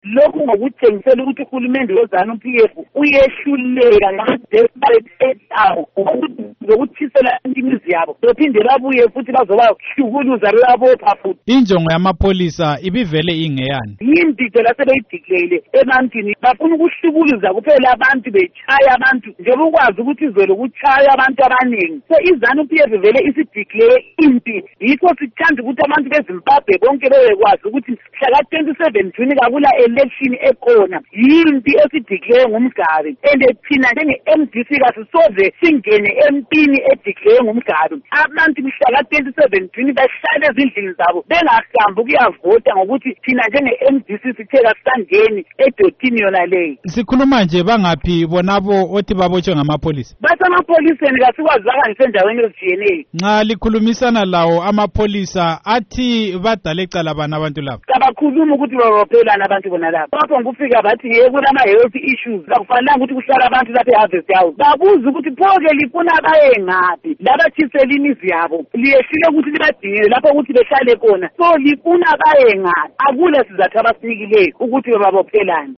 lokhu ngokutshengisela ukuthi uhulumende weZANU-PF uyehluleka ngama-desperate awo zokuthisela imizi yabo bephinde babuye futhi bazobahlukuluza bebabopha futhi. Injongo yamapholisa ibivele ingeyani? Yindide lasebeyidiclele ebantwini bafuna ukuhlukuluza kuphela abantu betshaya abantu njengoba ukwazi ukuthi izolo kuchaya abantu abaningi. So iZANU-PF vele isidiclele impi yikho sithanda ukuthi abantu beZimbabwe bonke bebekwazi ukuthi mhla ka-27 June kakula election ekhona yimpi esidiclele ngumgabe and thina njenge-MDC kasisoze singene empini ediclele ngumgabe. Abantu mhla ka-27 June bahlale ezindlini zabo bengahambi ukuyavota ngokuthi thina njenge-MDC sithe kasangeni edotini yona leyo. Sikhuluma nje bangaphi bonabo othi babotshwe ngamapholisa? Basemapholiseni kasikwazi ngisendaweni ezijiyeneyo. Nxa likhulumisana lawo amapholisa athi badale icala bani abantu labo? Kabakhuluma ukuthi babophelana abantu bona labo. Lapho ngufika bathi kunama-health issues akufanelanga ukuthi kuhlala abantu lapha e-Harvest House. Babuza ukuthi pho-ke lifuna baye ngaphi labathisela imizi yabo liyehlile ukuthi libadingele lapho ukuthi behlale khona. So lifuna baye ngaphi? Akula sizathu abasinikileyo ukuthi babophelane.